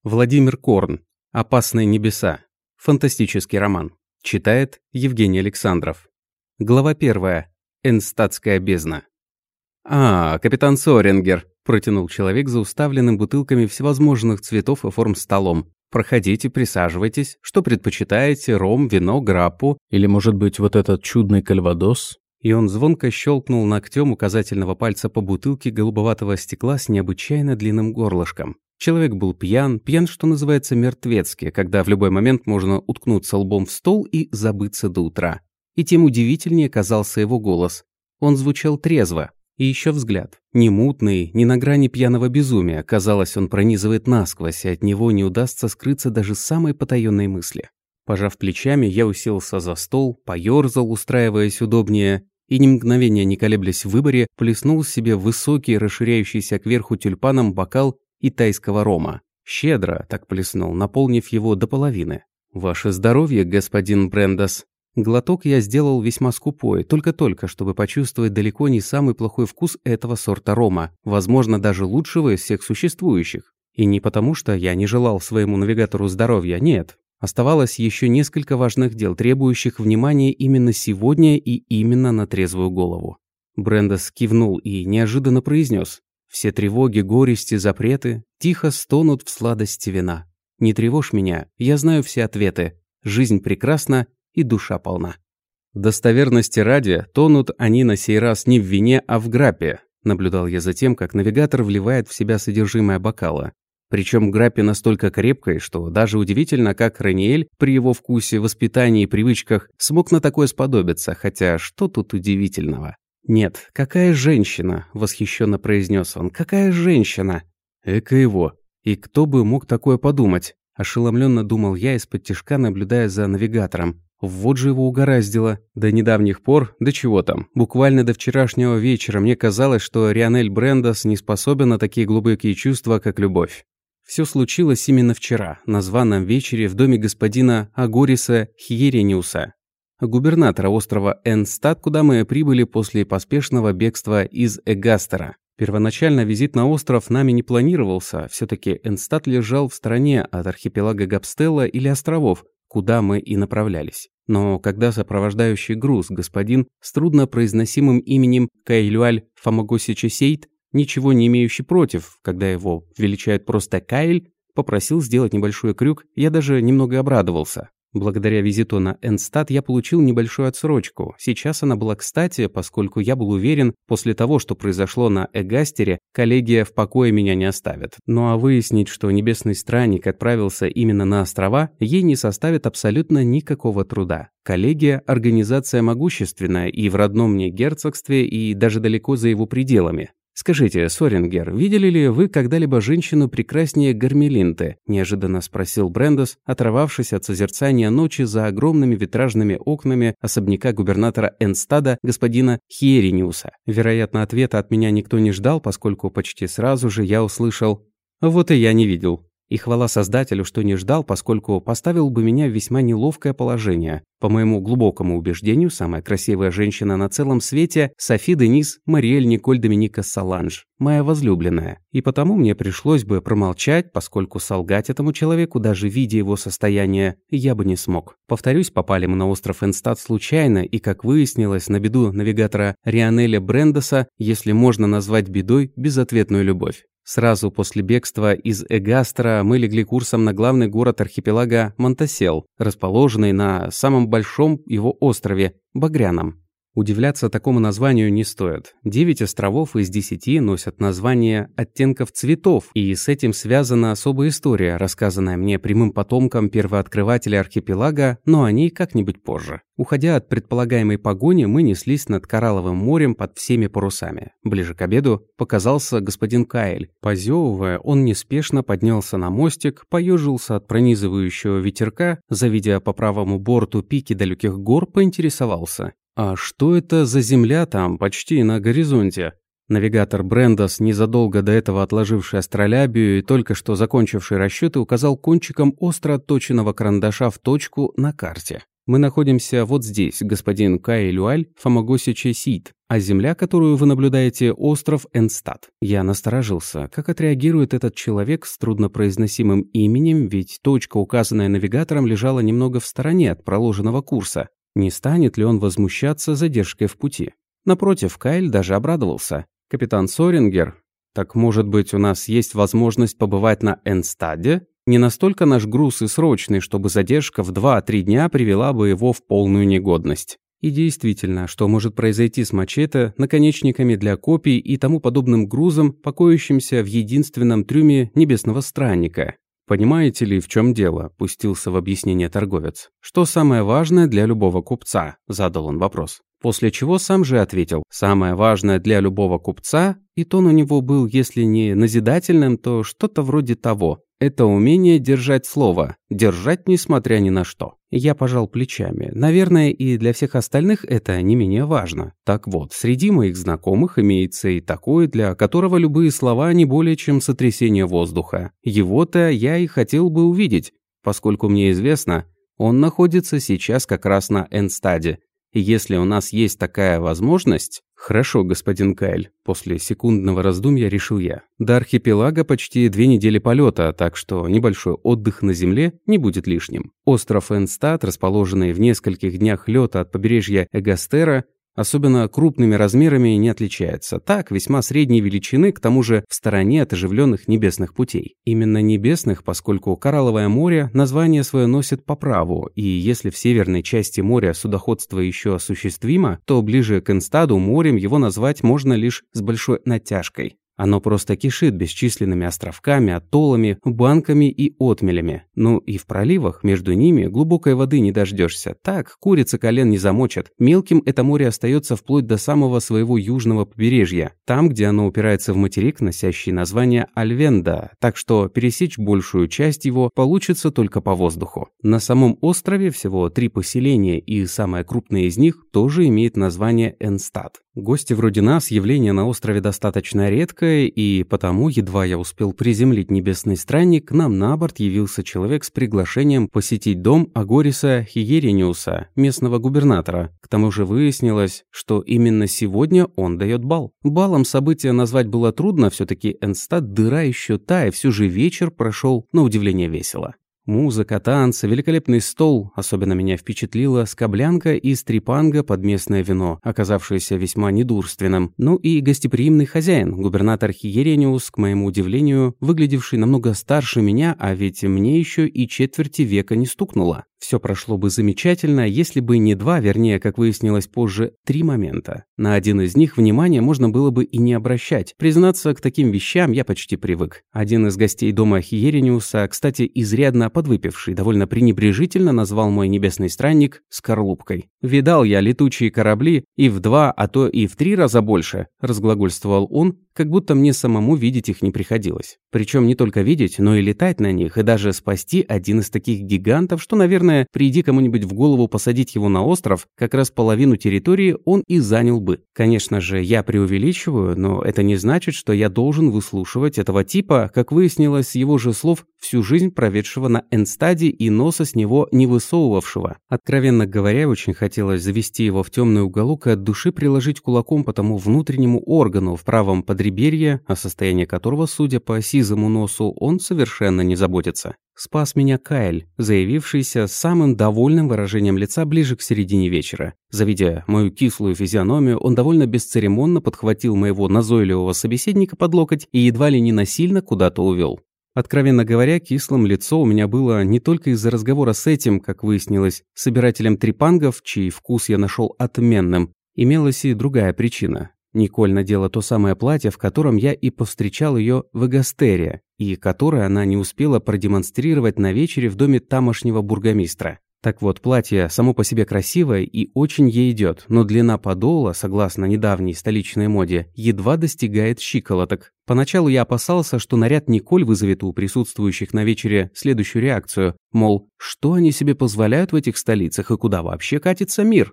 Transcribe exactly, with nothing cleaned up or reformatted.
Владимир Корн. «Опасные небеса». Фантастический роман. Читает Евгений Александров. Глава первая. Энстатская бездна. «А, капитан Сорингер», – протянул человек за уставленным бутылками всевозможных цветов и форм столом. «Проходите, присаживайтесь. Что предпочитаете? Ром, вино, граппу? Или, может быть, вот этот чудный кальвадос?» И он звонко щелкнул ногтем указательного пальца по бутылке голубоватого стекла с необычайно длинным горлышком. Человек был пьян, пьян, что называется, мертвецки, когда в любой момент можно уткнуться лбом в стол и забыться до утра. И тем удивительнее казался его голос. Он звучал трезво. И еще взгляд. Не мутный, не на грани пьяного безумия. Казалось, он пронизывает насквозь, и от него не удастся скрыться даже самой потаенной мысли. Пожав плечами, я уселся за стол, поёрзал, устраиваясь удобнее, и ни мгновения не колеблясь в выборе, плеснул себе в высокий, расширяющийся кверху тюльпаном бокал и тайского рома. Щедро так плеснул, наполнив его до половины. «Ваше здоровье, господин Брендас». Глоток я сделал весьма скупой, только-только, чтобы почувствовать далеко не самый плохой вкус этого сорта рома, возможно, даже лучшего из всех существующих. И не потому, что я не желал своему навигатору здоровья, нет. Оставалось еще несколько важных дел, требующих внимания именно сегодня и именно на трезвую голову. Брендас кивнул и неожиданно произнес: «Все тревоги, горести, запреты тихо стонут в сладости вина. Не тревожь меня, я знаю все ответы. Жизнь прекрасна и душа полна». Достоверности ради, тонут они на сей раз не в вине, а в граппе. Наблюдал я за тем, как навигатор вливает в себя содержимое бокала. Причем граппе настолько крепкой, что даже удивительно, как Раниэль при его вкусе, воспитании и привычках смог на такое сподобиться, хотя что тут удивительного? «Нет, какая женщина!» – восхищенно произнес он. «Какая женщина!» Эка его! И кто бы мог такое подумать? Ошеломленно думал я из-под тишка, наблюдая за навигатором. Вот же его угораздило. До недавних пор, да чего там, буквально до вчерашнего вечера мне казалось, что Рианель Брендас не способен на такие глубокие чувства, как любовь. Все случилось именно вчера, на званом вечере в доме господина Агориса Хьерениуса, губернатора острова Энстат, куда мы прибыли после поспешного бегства из Эгастера. Первоначально визит на остров нами не планировался, все-таки Энстат лежал в стороне от архипелага Габстелла или островов, куда мы и направлялись. Но когда сопровождающий груз господин с труднопроизносимым именем Каэлюаль Фамагосичесейт, ничего не имеющий против, когда его величают просто Каэль, попросил сделать небольшой крюк, я даже немного обрадовался. Благодаря визиту на Энстат я получил небольшую отсрочку. Сейчас она была кстати, поскольку я был уверен, после того, что произошло на Эгастере, коллегия в покое меня не оставит. Ну а выяснить, что небесный странник отправился именно на острова, ей не составит абсолютно никакого труда. Коллегия – организация могущественная и в родном мне герцогстве, и даже далеко за его пределами. «Скажите, Сорингер, видели ли вы когда-либо женщину прекраснее Гармелинты?» – неожиданно спросил Брендас, оторвавшись от созерцания ночи за огромными витражными окнами особняка губернатора Энстада господина Хьерениуса. Вероятно, ответа от меня никто не ждал, поскольку почти сразу же я услышал: «Вот и я не видел». И хвала создателю, что не ждал, поскольку поставил бы меня в весьма неловкое положение. По моему глубокому убеждению, самая красивая женщина на целом свете – Софи Денис Мариэль Николь Доминика Соланж, моя возлюбленная. И потому мне пришлось бы промолчать, поскольку солгать этому человеку, даже видя его состояние, я бы не смог. Повторюсь, попали мы на остров Энстат случайно, и, как выяснилось, на беду навигатора Рианеля Брендаса, если можно назвать бедой, безответную любовь. Сразу после бегства из Эгастера мы легли курсом на главный город архипелага Монтасел, расположенный на самом большом его острове – Багряном. Удивляться такому названию не стоит. Девять островов из десяти носят название оттенков цветов, и с этим связана особая история, рассказанная мне прямым потомком первооткрывателя архипелага, но о ней как-нибудь позже. Уходя от предполагаемой погони, мы неслись над Коралловым морем под всеми парусами. Ближе к обеду показался господин Каэль. Позевывая, он неспешно поднялся на мостик, поежился от пронизывающего ветерка, завидя по правому борту пики далеких гор, поинтересовался: «А что это за земля там, почти на горизонте?» Навигатор Брендас, незадолго до этого отложивший астролябию и только что закончивший расчеты, указал кончиком остро отточенного карандаша в точку на карте. Мы находимся вот здесь, господин Каэлюаль Фомагосиче Сид, а земля, которую вы наблюдаете, остров Энстад. Я насторожился. Как отреагирует этот человек с труднопроизносимым именем, ведь точка, указанная навигатором, лежала немного в стороне от проложенного курса. Не станет ли он возмущаться задержкой в пути? Напротив, Каэль даже обрадовался. «Капитан Сорингер, так, может быть, у нас есть возможность побывать на Энстаде? Не настолько наш груз и срочный, чтобы задержка в два-три дня привела бы его в полную негодность». И действительно, что может произойти с мачете, наконечниками для копий и тому подобным грузом, покоящимся в единственном трюме небесного странника? «Понимаете ли, в чем дело?» – пустился в объяснение торговец. «Что самое важное для любого купца?» – задал он вопрос. После чего сам же ответил: «Самое важное для любого купца», и тон у него был, если не назидательным, то что-то вроде того. Это умение держать слово, держать несмотря ни на что. Я пожал плечами. Наверное, и для всех остальных это не менее важно. Так вот, среди моих знакомых имеется и такой, для которого любые слова не более чем сотрясение воздуха. Его-то я и хотел бы увидеть, поскольку мне известно, он находится сейчас как раз на Энстаде. И если у нас есть такая возможность... Хорошо, господин Каэль, после секундного раздумья решил я. До архипелага почти две недели полета, так что небольшой отдых на земле не будет лишним. Остров Энстад, расположенный в нескольких днях лета от побережья Эгастера, особенно крупными размерами не отличается. Так, весьма средней величины, к тому же в стороне от оживленных небесных путей. Именно небесных, поскольку Коралловое море название свое носит по праву, и если в северной части моря судоходство еще осуществимо, то ближе к Энстаду морем его назвать можно лишь с большой натяжкой. Оно просто кишит бесчисленными островками, атоллами, банками и отмелями. Ну и в проливах между ними глубокой воды не дождешься. Так, курица колен не замочат. Мелким это море остается вплоть до самого своего южного побережья, там, где оно упирается в материк, носящий название Альвенда, так что пересечь большую часть его получится только по воздуху. На самом острове всего три поселения, и самое крупное из них тоже имеет название Энстад. Гости вроде нас явление на острове достаточно редкое, и потому, едва я успел приземлить небесный странник, к нам на борт явился человек с приглашением посетить дом Агориса Хиерениуса, местного губернатора. К тому же выяснилось, что именно сегодня он дает бал. Балом события назвать было трудно, все-таки Энстад дыра еще та, и все же вечер прошел на удивление весело. Музыка, танцы, великолепный стол. Особенно меня впечатлила скоблянка из трипанга под местное вино, оказавшееся весьма недурственным. Ну и гостеприимный хозяин, губернатор Хиерениус, к моему удивлению, выглядевший намного старше меня, а ведь мне еще и четверти века не стукнуло. Все прошло бы замечательно, если бы не два, вернее, как выяснилось позже, три момента. На один из них внимания можно было бы и не обращать. Признаться, к таким вещам я почти привык. Один из гостей дома Хиерениуса, кстати, изрядно подвыпивший, довольно пренебрежительно назвал мой небесный странник скорлупкой. «Видал я летучие корабли и в два, а то и в три раза больше», – разглагольствовал он, как будто мне самому видеть их не приходилось. Причем не только видеть, но и летать на них, и даже спасти один из таких гигантов, что, наверное, приди кому-нибудь в голову посадить его на остров, как раз половину территории он и занял бы. Конечно же, я преувеличиваю, но это не значит, что я должен выслушивать этого типа, как выяснилось с его же слов, всю жизнь проведшего на Энстаде и носа с него не высовывавшего. Откровенно говоря, очень хотелось завести его в темный уголок и от души приложить кулаком по тому внутреннему органу в правом подреберье, о состоянии которого, судя по сизому носу, он совершенно не заботится. Спас меня Каэль, заявившийся с самым довольным выражением лица ближе к середине вечера. Завидя мою кислую физиономию, он довольно бесцеремонно подхватил моего назойливого собеседника под локоть и едва ли не насильно куда-то увел. Откровенно говоря, кислым лицо у меня было не только из-за разговора с этим, как выяснилось, собирателем трипангов, чей вкус я нашел отменным. Имелась и другая причина. Николь надела то самое платье, в котором я и повстречал ее в Эгастере, и которое она не успела продемонстрировать на вечере в доме тамошнего бургомистра. Так вот, платье само по себе красивое и очень ей идет, но длина подола, согласно недавней столичной моде, едва достигает щиколоток. Поначалу я опасался, что наряд Николь вызовет у присутствующих на вечере следующую реакцию, мол, что они себе позволяют в этих столицах и куда вообще катится мир?